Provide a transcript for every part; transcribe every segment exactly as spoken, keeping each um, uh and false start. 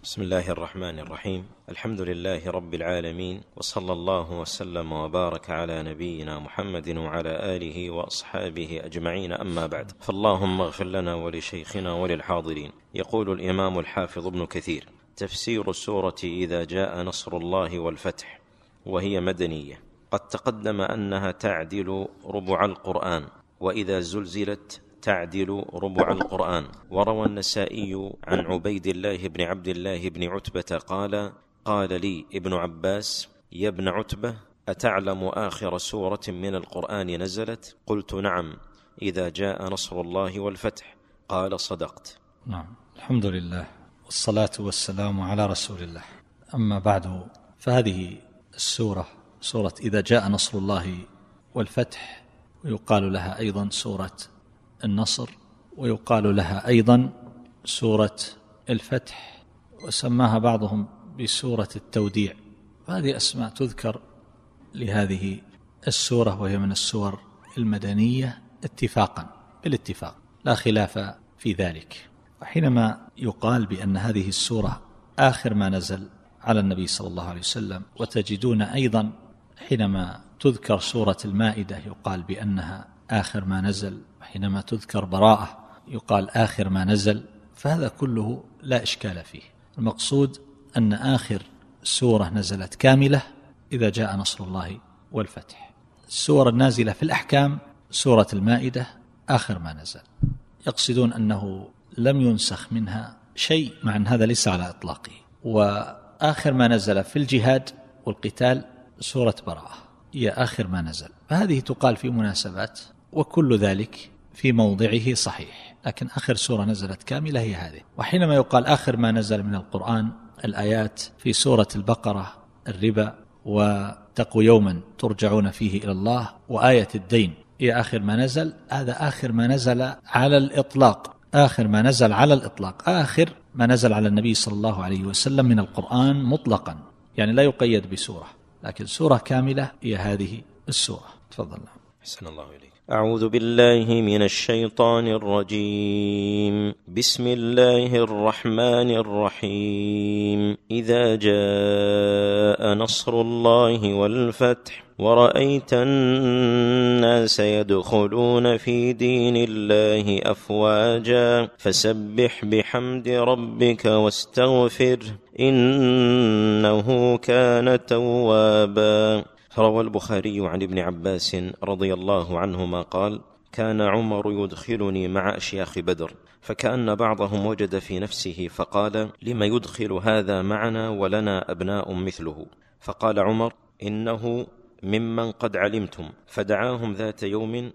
بسم الله الرحمن الرحيم. الحمد لله رب العالمين، وصلى الله وسلم وبارك على نبينا محمد وعلى آله وأصحابه أجمعين، أما بعد، فاللهم اغفر لنا ولشيخنا وللحاضرين. يقول الإمام الحافظ ابن كثير: تفسير السورة إذا جاء نصر الله والفتح، وهي مدنية. قد تقدم أنها تعدل ربع القرآن، وإذا زلزلت تعدل ربع القرآن. وروى النسائي عن عبيد الله بن عبد الله بن عتبة قال: قال لي ابن عباس: يا ابن عتبة، أتعلم آخر سورة من القرآن نزلت؟ قلت: نعم، إذا جاء نصر الله والفتح. قال: صدقت. نعم، الحمد لله والصلاة والسلام على رسول الله. أما بعد، فهذه السورة سورة إذا جاء نصر الله والفتح، ويقال لها أيضا سورة النصر، ويقال لها أيضا سورة الفتح، وسماها بعضهم بسورة التوديع. هذه أسماء تذكر لهذه السورة، وهي من السور المدنية اتفاقا، بالاتفاق لا خلاف في ذلك. وحينما يقال بأن هذه السورة آخر ما نزل على النبي صلى الله عليه وسلم، وتجدون أيضا حينما تذكر سورة المائدة يقال بأنها آخر ما نزل، وحينما تذكر براءة يقال آخر ما نزل، فهذا كله لا إشكال فيه. المقصود أن آخر سورة نزلت كاملة إذا جاء نصر الله والفتح. السور النازلة في الأحكام سورة المائدة آخر ما نزل، يقصدون أنه لم ينسخ منها شيء، مع أن هذا ليس على إطلاقه. وآخر ما نزل في الجهاد والقتال سورة براءة هي آخر ما نزل، فهذه تقال في مناسبات، وكل ذلك في موضعه صحيح، لكن آخر سورة نزلت كاملة هي هذه. وحينما يقال آخر ما نزل من القرآن، الآيات في سورة البقرة الربا، واتقوا يوما ترجعون فيه إلى الله، وآية الدين هي آخر ما نزل. هذا آخر ما نزل على الإطلاق، آخر ما نزل على الإطلاق، آخر ما نزل على النبي صلى الله عليه وسلم من القرآن مطلقا، يعني لا يقيد بسورة، لكن سورة كاملة هي هذه السورة. تفضل. أحسن الله إليك. أعوذ بالله من الشيطان الرجيم. بسم الله الرحمن الرحيم. إذا جاء نصر الله والفتح ورأيت الناس يدخلون في دين الله أفواجا فسبح بحمد ربك واستغفره إنه كان توابا. روى البخاري عن ابن عباس رضي الله عنهما قال: كان عمر يدخلني مع أشياخ بدر، فكأن بعضهم وجد في نفسه فقال: لما يدخل هذا معنا ولنا أبناء مثله؟ فقال عمر: إنه ممن قد علمتم. فدعاهم ذات يوم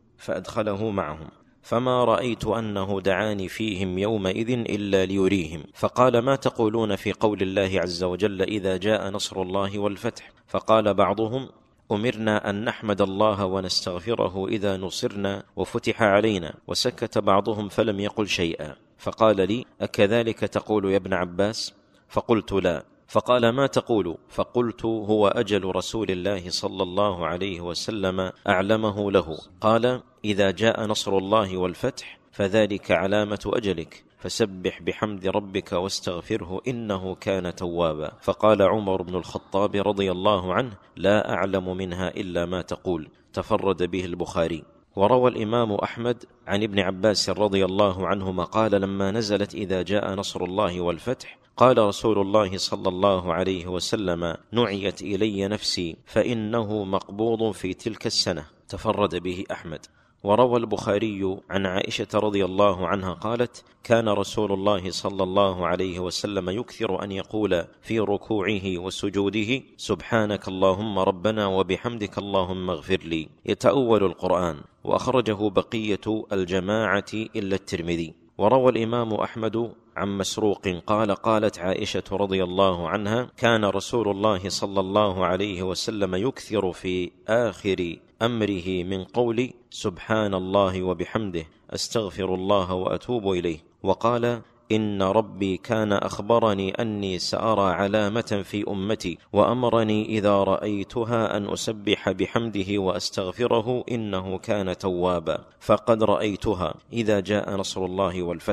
فأدخله معهم، فما رأيت أنه دعاني فيهم يومئذ إلا ليريهم. فقال: ما تقولون في قول الله عز وجل إذا جاء نصر الله والفتح؟ فقال بعضهم: أمرنا أن نحمد الله ونستغفره إذا نصرنا وفتح علينا. وسكت بعضهم فلم يقل شيئا. فقال لي: أكذلك تقول يا ابن عباس؟ فقلت: لا. فقال: ما تقول؟ فقلت: هو أجل رسول الله صلى الله عليه وسلم أعلمه له. قال: إذا جاء نصر الله والفتح فذلك علامة أجلك، فسبح بحمد ربك واستغفره إنه كان توابا. فقال عمر بن الخطاب رضي الله عنه: لا أعلم منها إلا ما تقول. تفرد به البخاري. وروى الإمام أحمد عن ابن عباس رضي الله عنهما قال: لما نزلت إذا جاء نصر الله والفتح قال رسول الله صلى الله عليه وسلم: نعيت إلي نفسي فإنه مقبوض في تلك السنة. تفرد به أحمد. وروى البخاري عن عائشة رضي الله عنها قالت: كان رسول الله صلى الله عليه وسلم يكثر أن يقول في ركوعه وسجوده: سبحانك اللهم ربنا وبحمدك اللهم اغفر لي، يتأول القرآن. وأخرجه بقية الجماعة إلا الترمذي. وروى الإمام أحمد عن مسروق قال: قالت عائشة رضي الله عنها: كان رسول الله صلى الله عليه وسلم يكثر في آخر أمره من قول سبحان الله وبحمده أستغفر الله وأتوب إليه. وقال: إن ربي كان أخبرني أني سأرى علامة في أمتي وأمرني إذا رأيتها أن أسبح بحمده وأستغفره إنه كان توابا، فقد رأيتها إذا جاء نصر الله والفتح.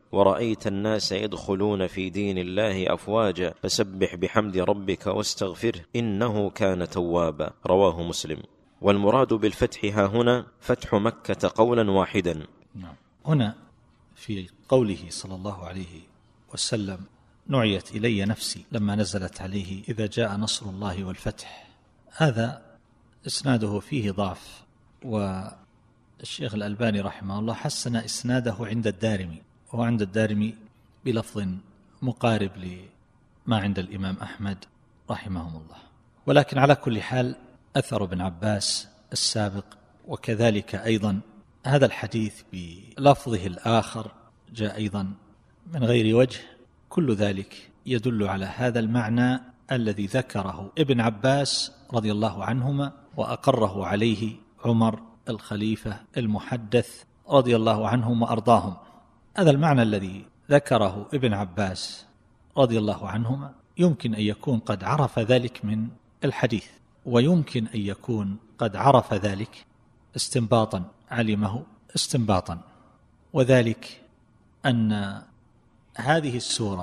ورأيت الناس يدخلون في دين الله أفواجا فسبح بحمد ربك واستغفره إنه كان توابا. رواه مسلم. والمراد بالفتح ها هنا فتح مكة قولا واحدا. نعم. هنا في قوله صلى الله عليه وسلم نعيت إلي نفسي لما نزلت عليه إذا جاء نصر الله والفتح، هذا إسناده فيه ضعف، والشيخ الألباني رحمه الله حسن إسناده عند الدارمي، وهو عند الدارمي بلفظ مقارب لما عند الإمام أحمد رحمهم الله. ولكن على كل حال أثر ابن عباس السابق وكذلك أيضا هذا الحديث بلفظه الآخر جاء أيضا من غير وجه، كل ذلك يدل على هذا المعنى الذي ذكره ابن عباس رضي الله عنهما وأقره عليه عمر الخليفة المحدث رضي الله عنهم وأرضاهم. هذا المعنى الذي ذكره ابن عباس رضي الله عنهما يمكن أن يكون قد عرف ذلك من الحديث، ويمكن أن يكون قد عرف ذلك استنباطا، علمه استنباطا، وذلك أن هذه السورة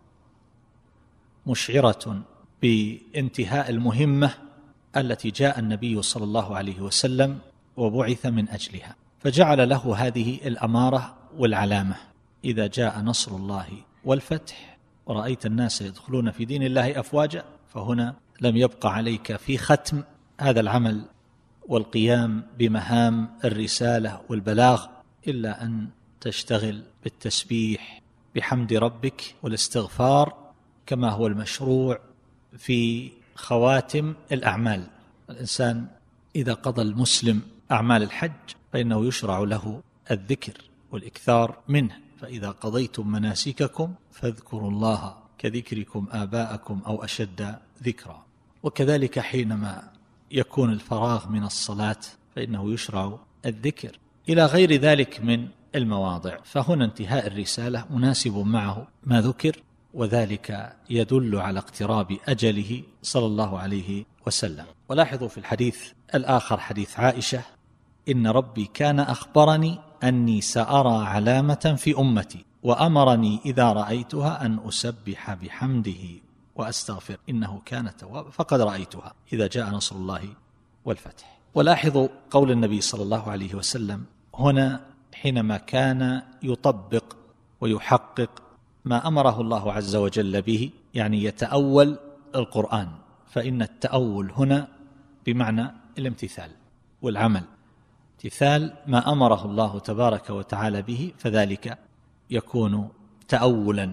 مشعرة بانتهاء المهمة التي جاء النبي صلى الله عليه وسلم وبعث من أجلها، فجعل له هذه الأمارة والعلامة: إذا جاء نصر الله والفتح ورأيت الناس يدخلون في دين الله أفواجا. فهنا لم يبقى عليك في ختم هذا العمل والقيام بمهام الرسالة والبلاغ إلا أن تشتغل بالتسبيح بحمد ربك والاستغفار كما هو المشروع في خواتم الأعمال. الإنسان إذا قضى المسلم أعمال الحج فإنه يشرع له الذكر والإكثار منه: فإذا قضيتم مناسككم فاذكروا الله كذكركم آباءكم أو أشد ذكرا. وكذلك حينما يكون الفراغ من الصلاة فإنه يشرع الذكر إلى غير ذلك من المواضع. فهنا انتهاء الرسالة مناسب معه ما ذكر، وذلك يدل على اقتراب أجله صلى الله عليه وسلم. ولاحظوا في الحديث الآخر حديث عائشة: إن ربي كان أخبرني أني سأرى علامة في أمتي وأمرني إذا رأيتها أن أسبح بحمده وأستغفر إنه كان توابا فقد رأيتها إذا جاء نصر الله والفتح. ولاحظوا قول النبي صلى الله عليه وسلم هنا حينما كان يطبق ويحقق ما أمره الله عز وجل به، يعني يتأول القرآن، فإن التأول هنا بمعنى الامتثال والعمل، امتثال ما أمره الله تبارك وتعالى به، فذلك يكون تأولا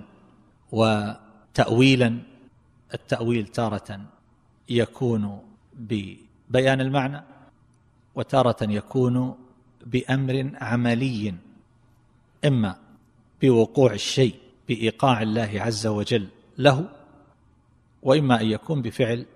وتأويلا. التأويل تارة يكون ببيان المعنى، وتارة يكون بأمر عملي، إما بوقوع الشيء بإيقاع الله عز وجل له، وإما أن يكون بفعل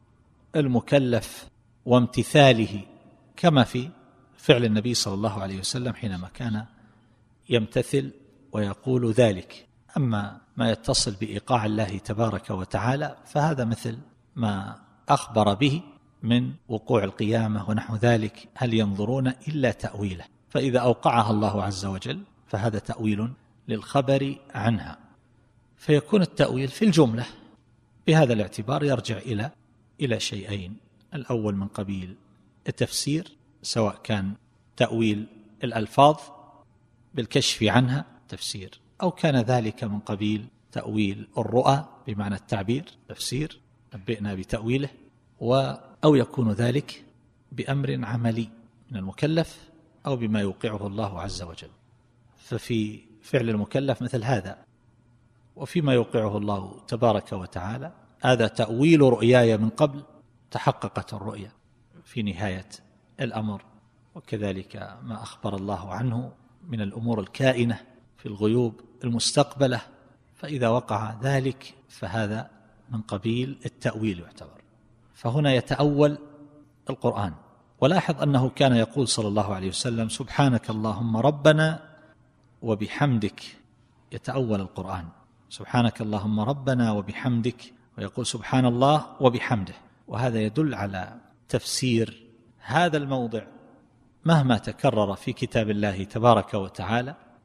المكلف وامتثاله، كما في فعل النبي صلى الله عليه وسلم حينما كان يمتثل ويقول ذلك. أما ما يتصل بإيقاع الله تبارك وتعالى فهذا مثل ما أخبر به من وقوع القيامة ونحو ذلك، هل ينظرون إلا تأويله، فإذا أوقعها الله عز وجل فهذا تأويل للخبر عنها، فيكون التأويل في الجملة بهذا الاعتبار يرجع إلى إلى شيئين: الأول من قبيل التفسير، سواء كان تأويل الألفاظ بالكشف عنها تفسير، أو كان ذلك من قبيل تأويل الرؤى بمعنى التعبير تفسير نبئنا بتأويله، أو يكون ذلك بأمر عملي من المكلف أو بما يوقعه الله عز وجل. ففي فعل المكلف مثل هذا، وفيما يوقعه الله تبارك وتعالى هذا تأويل رؤياي من قبل، تحققت الرؤيا في نهاية الأمر، وكذلك ما أخبر الله عنه من الأمور الكائنة في الغيوب المستقبلة، فإذا وقع ذلك فهذا من قبيل التأويل يعتبر. فهنا يتأول القرآن. ولاحظ أنه كان يقول صلى الله عليه وسلم: سبحانك اللهم ربنا وبحمدك، يتأول القرآن، سبحانك اللهم ربنا وبحمدك، ويقول سبحان الله وبحمده. وهذا يدل على تفسير هذا الموضع مهما تكرر في كتاب الله تبارك وتعالى،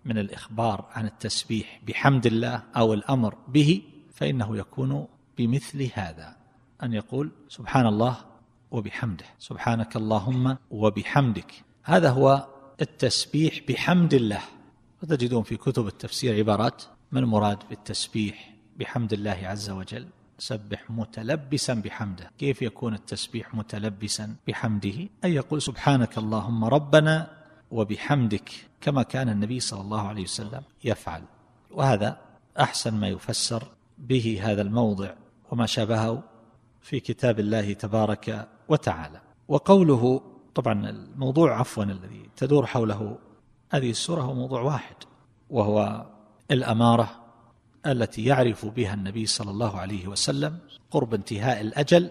من الإخبار عن التسبيح بحمد الله أو الأمر به، فإنه يكون بمثل هذا، أن يقول سبحان الله وبحمده، سبحانك اللهم وبحمدك. هذا هو التسبيح بحمد الله. وتجدون في كتب التفسير عبارات: ما المراد بالتسبيح بحمد الله عز وجل؟ سبح متلبسا بحمده. كيف يكون التسبيح متلبسا بحمده؟ أن يقول سبحانك اللهم ربنا وبحمدك، كما كان النبي صلى الله عليه وسلم يفعل. وهذا أحسن ما يفسر به هذا الموضع وما شابهه في كتاب الله تبارك وتعالى. وقوله، طبعا الموضوع عفوا الذي تدور حوله هذه السورة هو موضوع واحد، وهو الأمارة التي يعرف بها النبي صلى الله عليه وسلم قرب انتهاء الأجل،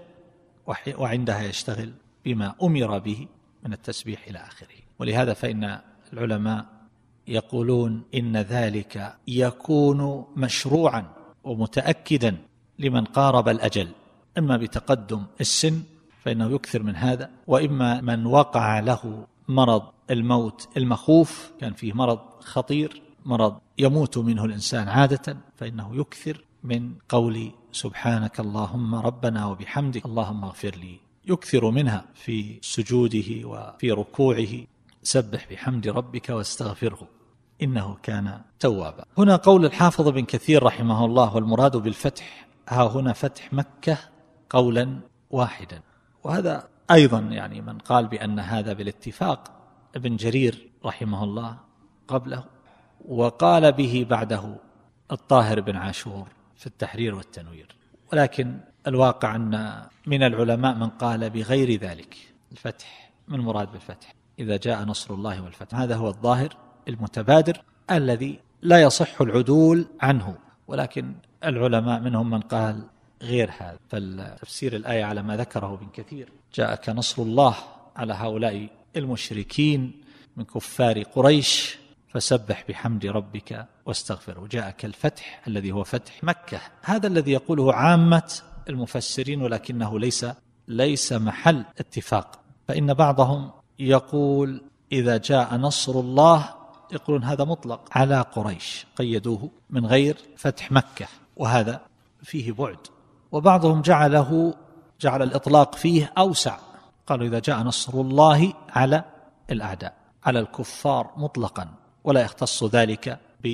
وعندها يشتغل بما أمر به من التسبيح إلى آخره. ولهذا فإن العلماء يقولون إن ذلك يكون مشروعا ومتأكدا لمن قارب الأجل، إما بتقدم السن فإنه يكثر من هذا، وإما من وقع له مرض الموت المخوف، كان فيه مرض خطير، مرض يموت منه الإنسان عادة، فإنه يكثر من قول سبحانك اللهم ربنا وبحمدك اللهم اغفر لي، يكثر منها في سجوده وفي ركوعه: سبح بحمد ربك واستغفره إنه كان توابا. هنا قول الحافظ بن كثير رحمه الله: والمراد بالفتح ها هنا فتح مكة قولا واحدا. وهذا أيضا يعني من قال بأن هذا بالاتفاق ابن جرير رحمه الله قبله، وقال به بعده الطاهر بن عاشور في التحرير والتنوير. ولكن الواقع أن من العلماء من قال بغير ذلك، الفتح من مراد بالفتح إذا جاء نصر الله والفتح. هذا هو الظاهر المتبادر الذي لا يصح العدول عنه، ولكن العلماء منهم من قال غير هذا. فالتفسير الآية على ما ذكره ابن كثير: جاءك نصر الله على هؤلاء المشركين من كفار قريش فسبح بحمد ربك واستغفره. جاءك الفتح الذي هو فتح مكة، هذا الذي يقوله عامة المفسرين، ولكنه ليس ليس محل اتفاق. فإن بعضهم يقول إذا جاء نصر الله، يقولون هذا مطلق على قريش، قيدوه من غير فتح مكة، وهذا فيه بعد. وبعضهم جعله جعل الإطلاق فيه أوسع، قالوا إذا جاء نصر الله على الأعداء، على الكفار مطلقا، ولا يختص ذلك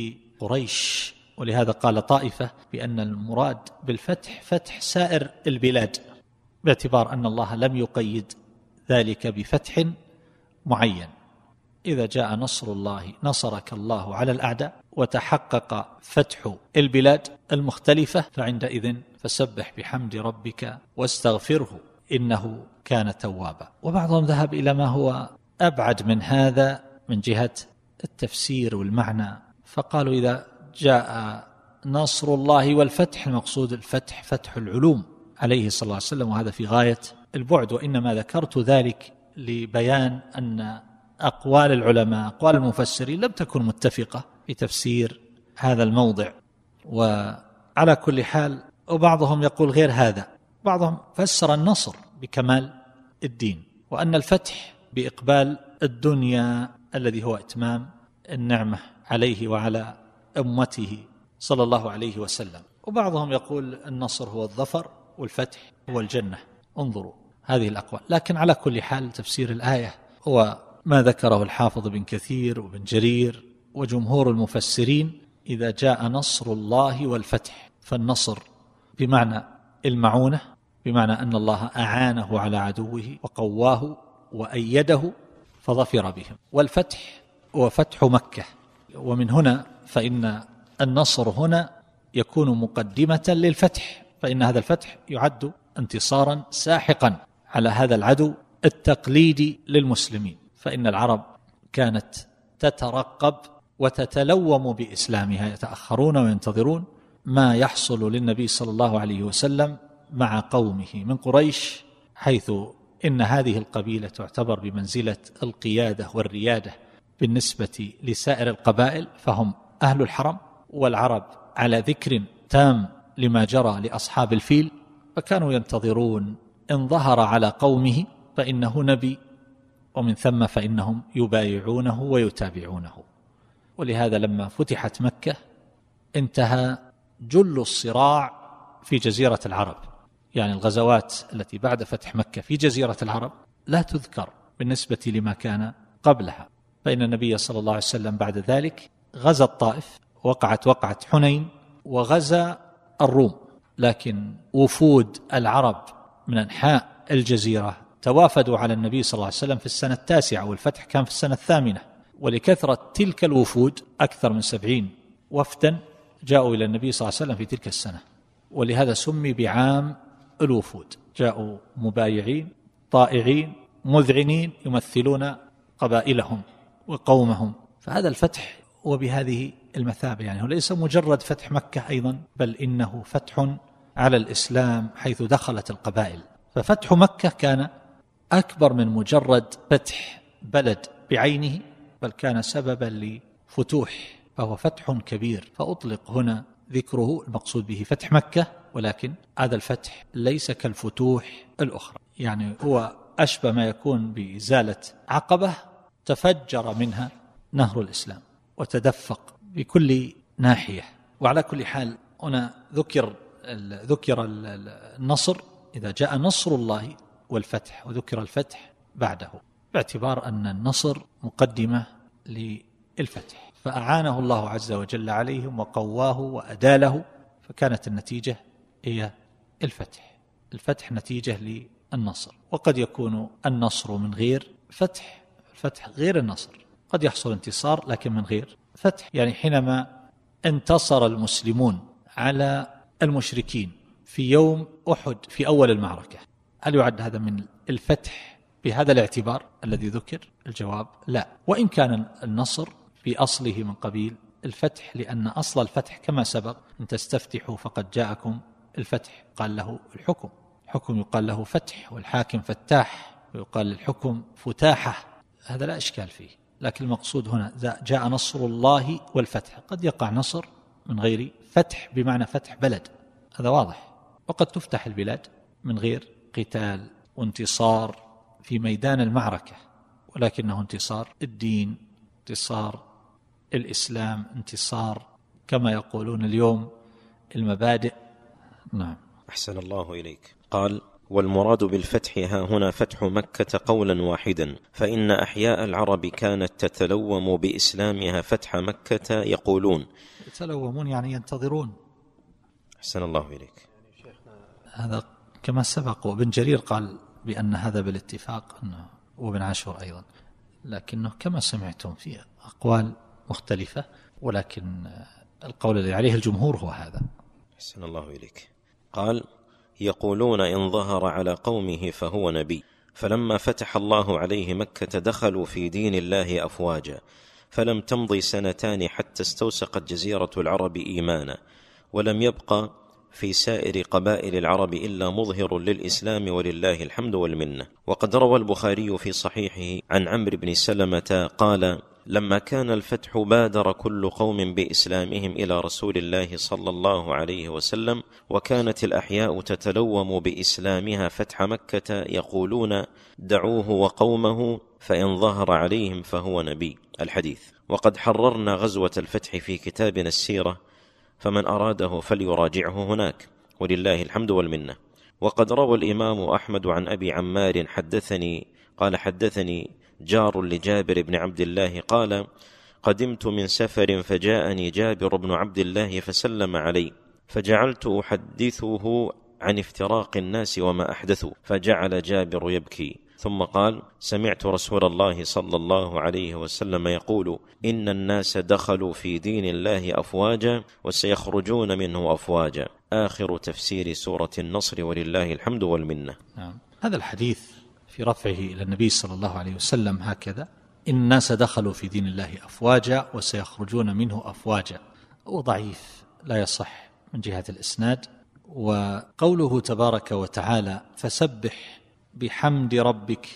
بقريش. ولهذا قال طائفة بأن المراد بالفتح فتح سائر البلاد، باعتبار أن الله لم يقيد ذلك بفتح معين. إذا جاء نصر الله نصرك الله على الأعداء، وتحقق فتح البلاد المختلفة، فعندئذ فسبح بحمد ربك واستغفره إنه كان توابا. وبعضهم ذهب إلى ما هو أبعد من هذا من جهة التفسير والمعنى، فقالوا إذا جاء نصر الله والفتح، المقصود الفتح فتح العلوم عليه صلى الله عليه وسلم، وهذا في غاية البعد. وإنما ذكرت ذلك لبيان أن أقوال العلماء أقوال المفسرين لم تكن متفقة في تفسير هذا الموضع. وعلى كل حال، وبعضهم يقول غير هذا، بعضهم فسر النصر بكمال الدين، وأن الفتح بإقبال الدنيا الذي هو إتمام النعمة عليه وعلى أمته صلى الله عليه وسلم. وبعضهم يقول النصر هو الظفر والفتح هو الجنة. انظروا هذه الأقوال. لكن على كل حال تفسير الآية هو ما ذكره الحافظ بن كثير وابن جرير وجمهور المفسرين: إذا جاء نصر الله والفتح، فالنصر بمعنى المعونة، بمعنى أن الله أعانه على عدوه وقواه وأيده فظفر بهم، والفتح هو فتح مكة. ومن هنا فإن النصر هنا يكون مقدمة للفتح، فإن هذا الفتح يعد انتصارا ساحقا على هذا العدو التقليدي للمسلمين. فإن العرب كانت تترقب وتتلوم بإسلامها، يتأخرون وينتظرون ما يحصل للنبي صلى الله عليه وسلم مع قومه من قريش، حيث إن هذه القبيلة تعتبر بمنزلة القيادة والريادة بالنسبة لسائر القبائل، فهم أهل الحرم. والعرب على ذكر تام لما جرى لأصحاب الفيل، فكانوا ينتظرون إن ظهر على قومه فإنه نبي، ومن ثم فإنهم يبايعونه ويتابعونه. ولهذا لما فتحت مكة انتهى جل الصراع في جزيرة العرب، يعني الغزوات التي بعد فتح مكة في جزيرة العرب لا تذكر بالنسبة لما كان قبلها، فإن النبي صلى الله عليه وسلم بعد ذلك غزا الطائف، وقعت وقعة حنين، وغزا الروم، لكن وفود العرب من أنحاء الجزيرة توافدوا على النبي صلى الله عليه وسلم في السنة التاسعة، والفتح كان في السنة الثامنة، ولكثرة تلك الوفود أكثر من سبعين وفدا جاءوا إلى النبي صلى الله عليه وسلم في تلك السنة، ولهذا سمي بعام الوفود. جاءوا مبايعين طائعين مذعنين يمثلون قبائلهم وقومهم، فهذا الفتح وبهذه المثابة، يعني هو ليس مجرد فتح مكة أيضا، بل إنه فتح على الإسلام حيث دخلت القبائل. ففتح مكة كان أكبر من مجرد فتح بلد بعينه، بل كان سببا لفتوح، فهو فتح كبير، فأطلق هنا ذكره المقصود به فتح مكة، ولكن هذا الفتح ليس كالفتوح الأخرى، يعني هو أشبه ما يكون بإزالة عقبة تفجر منها نهر الإسلام وتدفق بكل ناحية. وعلى كل حال هنا ذكر ذكر النصر إذا جاء نصر الله والفتح، وذكر الفتح بعده، باعتبار أن النصر مقدمة للفتح، فأعانه الله عز وجل عليهم وقواه وأداله، فكانت النتيجة هي الفتح. الفتح نتيجة للنصر، وقد يكون النصر من غير فتح، الفتح غير النصر، قد يحصل انتصار لكن من غير فتح. يعني حينما انتصر المسلمون على المشركين في يوم أحد في أول المعركة، هل يعد هذا من الفتح بهذا الاعتبار الذي ذكر؟ الجواب لا، وإن كان النصر في أصله من قبيل الفتح، لأن أصل الفتح كما سبق أن تستفتحوا فقد جاءكم الفتح، قال له الحكم، حكم يقال له فتح، والحاكم فتاح، ويقال للحكم فتاحة، هذا لا إشكال فيه. لكن المقصود هنا جاء نصر الله والفتح، قد يقع نصر من غير فتح بمعنى فتح بلد، هذا واضح، وقد تفتح البلاد من غير قتال وانتصار في ميدان المعركة، ولكنه انتصار الدين، انتصار الإسلام، انتصار كما يقولون اليوم المبادئ. نعم. أحسن الله إليك. قال: والمراد بالفتح ها هنا فتح مكة قولا واحدا، فإن أحياء العرب كانت تتلوم بإسلامها فتح مكة، يقولون يتلومون يعني ينتظرون. أحسن الله إليك. هذا كما سبق، وابن جرير قال بأن هذا بالاتفاق، وابن عاشور أيضا، لكنه كما سمعتم في أقوال مختلفة، ولكن القول الذي عليه الجمهور هو هذا. أحسن الله إليك. قال: يقولون إن ظهر على قومه فهو نبي، فلما فتح الله عليه مكة دخلوا في دين الله أفواجا، فلم تمضي سنتان حتى استوسقت جزيرة العرب إيمانا، ولم يبقى في سائر قبائل العرب إلا مظهر للإسلام، ولله الحمد والمنة. وقد روى البخاري في صحيحه عن عمرو بن سلمة قال: لما كان الفتح بادر كل قوم بإسلامهم إلى رسول الله صلى الله عليه وسلم، وكانت الأحياء تتلوم بإسلامها فتح مكة، يقولون دعوه وقومه فإن ظهر عليهم فهو نبي. الحديث. وقد حررنا غزوة الفتح في كتابنا السيرة، فمن أراده فليراجعه هناك، ولله الحمد والمنة. وقد روى الإمام أحمد عن أبي عمار حدثني قال: حدثني جار لجابر بن عبد الله قال: قدمت من سفر فجاءني جابر بن عبد الله فسلم علي، فجعلت أحدثه عن افتراق الناس وما أحدثوا، فجعل جابر يبكي، ثم قال: سمعت رسول الله صلى الله عليه وسلم يقول: إن الناس دخلوا في دين الله أفواجا وسيخرجون منه أفواجا. آخر تفسير سورة النصر، ولله الحمد والمنة. نعم. هذا الحديث في رفعه إلى النبي صلى الله عليه وسلم هكذا: إن الناس دخلوا في دين الله أفواجا وسيخرجون منه أفواجا، هو ضعيف لا يصح من جهة الإسناد. وقوله تبارك وتعالى: فسبح بحمد ربك،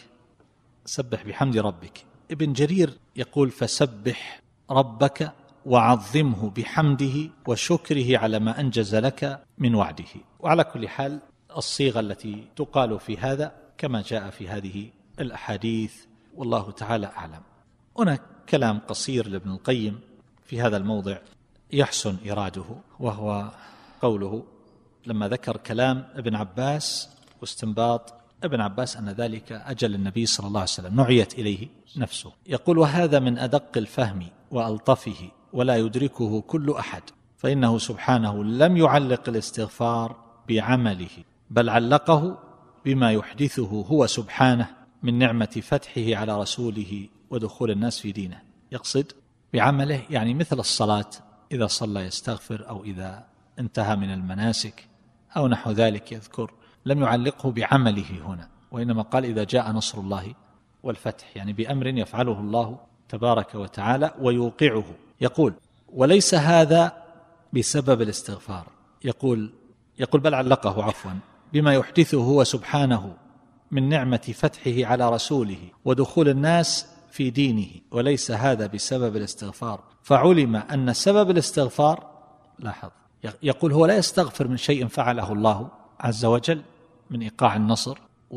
سبح بحمد ربك، ابن جرير يقول: فسبح ربك وعظمه بحمده وشكره على ما أنجز لك من وعده. وعلى كل حال الصيغة التي تقال في هذا كما جاء في هذه الأحاديث، والله تعالى أعلم. هنا كلام قصير لابن القيم في هذا الموضع يحسن إراده، وهو قوله لما ذكر كلام ابن عباس واستنباط ابن عباس أن ذلك أجل النبي صلى الله عليه وسلم نعيت إليه نفسه. يقول: وهذا من أدق الفهم وألطفه ولا يدركه كل أحد، فإنه سبحانه لم يعلق الاستغفار بعمله، بل علقه بما يحدثه هو سبحانه من نعمة فتحه على رسوله ودخول الناس في دينه. يقصد بعمله يعني مثل الصلاة، إذا صلى يستغفر، أو إذا انتهى من المناسك أو نحو ذلك يذكر. لم يعلقه بعمله هنا، وإنما قال إذا جاء نصر الله والفتح، يعني بأمر يفعله الله تبارك وتعالى ويوقعه. يقول: وليس هذا بسبب الاستغفار، يقول يقول بل علقه عفوا بما يحدثه هو سبحانه من نعمة فتحه على رسوله ودخول الناس في دينه، وليس هذا بسبب الاستغفار، فعلم أن سبب الاستغفار، لاحظ، يقول هو لا يستغفر من شيء فعله الله عز وجل من إيقاع النصر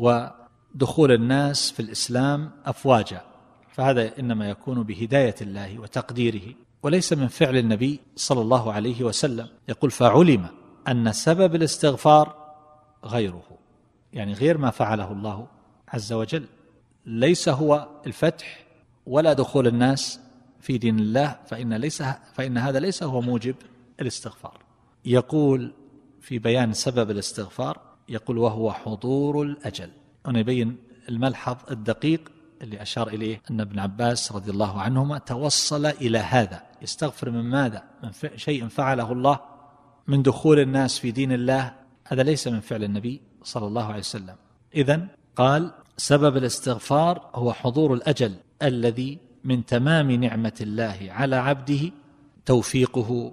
ودخول الناس في الإسلام أفواجا، فهذا إنما يكون بهداية الله وتقديره وليس من فعل النبي صلى الله عليه وسلم. يقول: فعلم أن سبب الاستغفار غيره، يعني غير ما فعله الله عز وجل، ليس هو الفتح ولا دخول الناس في دين الله، فإن, ليس فإن هذا ليس هو موجب الاستغفار. يقول في بيان سبب الاستغفار، يقول: وهو حضور الأجل. هنا يبين الملحظ الدقيق اللي أشار إليه أن ابن عباس رضي الله عنهما توصل إلى هذا، يستغفر من ماذا؟ من شيء فعله الله من دخول الناس في دين الله، هذا ليس من فعل النبي صلى الله عليه وسلم. إذن قال: سبب الاستغفار هو حضور الأجل الذي من تمام نعمة الله على عبده توفيقه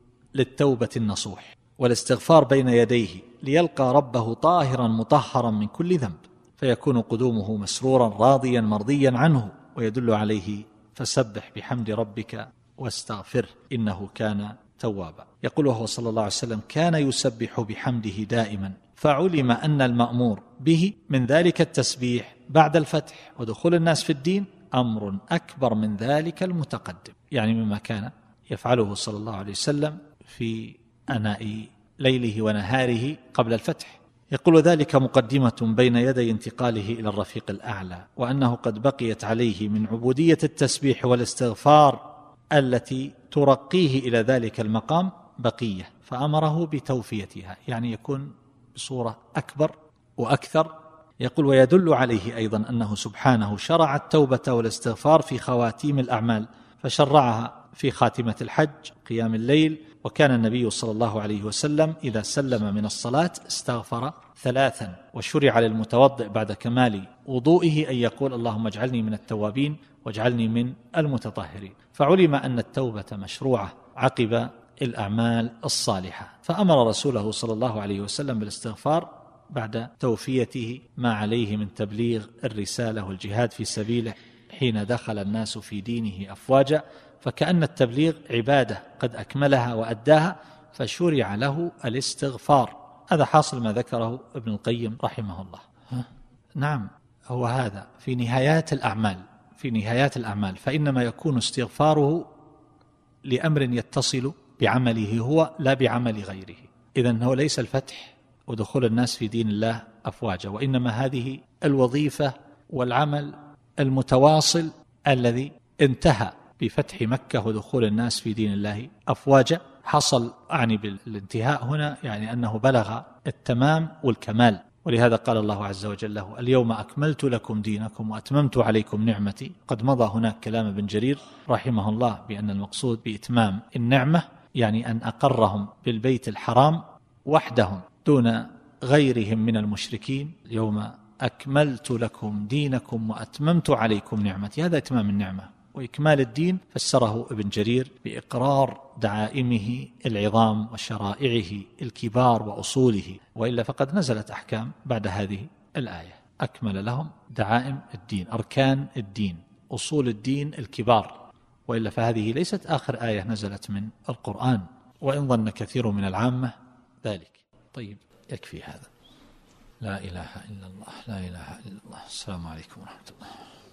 للتوبة النصوح والاستغفار بين يديه ليلقى ربه طاهرا مطهرا من كل ذنب، فيكون قدومه مسرورا راضيا مرضيا عنه، ويدل عليه: فسبح بحمد ربك واستغفره إنه كان توابا. يقول: وهو صلى الله عليه وسلم كان يسبح بحمده دائما، فعلم أن المأمور به من ذلك التسبيح بعد الفتح ودخول الناس في الدين أمر أكبر من ذلك المتقدم، يعني مما كان يفعله صلى الله عليه وسلم في أناء ليله ونهاره قبل الفتح. يقول: ذلك مقدمة بين يدي انتقاله إلى الرفيق الأعلى، وأنه قد بقيت عليه من عبودية التسبيح والاستغفار التي ترقيه إلى ذلك المقام بقية، فأمره بتوفيتها، يعني يكون بصورة أكبر وأكثر. يقول: ويدل عليه أيضا أنه سبحانه شرع التوبة والاستغفار في خواتيم الأعمال، فشرعها في خاتمة الحج قيام الليل، وكان النبي صلى الله عليه وسلم إذا سلم من الصلاة استغفر ثلاثا، وشرع للمتوضئ بعد كمال وضوئه أن يقول: اللهم اجعلني من التوابين واجعلني من المتطهرين. فعلم أن التوبة مشروعة عقب الأعمال الصالحة، فأمر رسوله صلى الله عليه وسلم بالاستغفار بعد توفيته ما عليه من تبليغ الرسالة والجهاد في سبيله حين دخل الناس في دينه أفواجا، فكأن التبليغ عبادة قد أكملها وأداها، فشرع له الاستغفار. هذا حاصل ما ذكره ابن القيم رحمه الله. نعم، هو هذا في نهايات الأعمال، في نهايات الأعمال فإنما يكون استغفاره لأمر يتصل بعمله هو لا بعمل غيره. إذن هو ليس الفتح ودخول الناس في دين الله أفواجا، وإنما هذه الوظيفة والعمل المتواصل الذي انتهى بفتح مكة ودخول الناس في دين الله أفواجا. حصل أعني بالانتهاء هنا يعني أنه بلغ التمام والكمال، ولهذا قال الله عز وجل له: اليوم أكملت لكم دينكم وأتممت عليكم نعمتي. قد مضى هناك كلام ابن جرير رحمه الله بأن المقصود بإتمام النعمة يعني أن أقرهم بالبيت الحرام وحدهم دون غيرهم من المشركين. اليوم أكملت لكم دينكم وأتممت عليكم نعمتي، هذا إتمام النعمة. وإكمال الدين فسره ابن جرير بإقرار دعائمه العظام وشرائعه الكبار وأصوله، وإلا فقد نزلت أحكام بعد هذه الآية: أكمل لهم دعائم الدين، أركان الدين، أصول الدين الكبار، وإلا فهذه ليست آخر آية نزلت من القرآن، وإن ظن كثير من العامة ذلك. طيب، يكفي هذا. لا إله إلا الله، لا إله إلا الله. السلام عليكم ورحمة الله.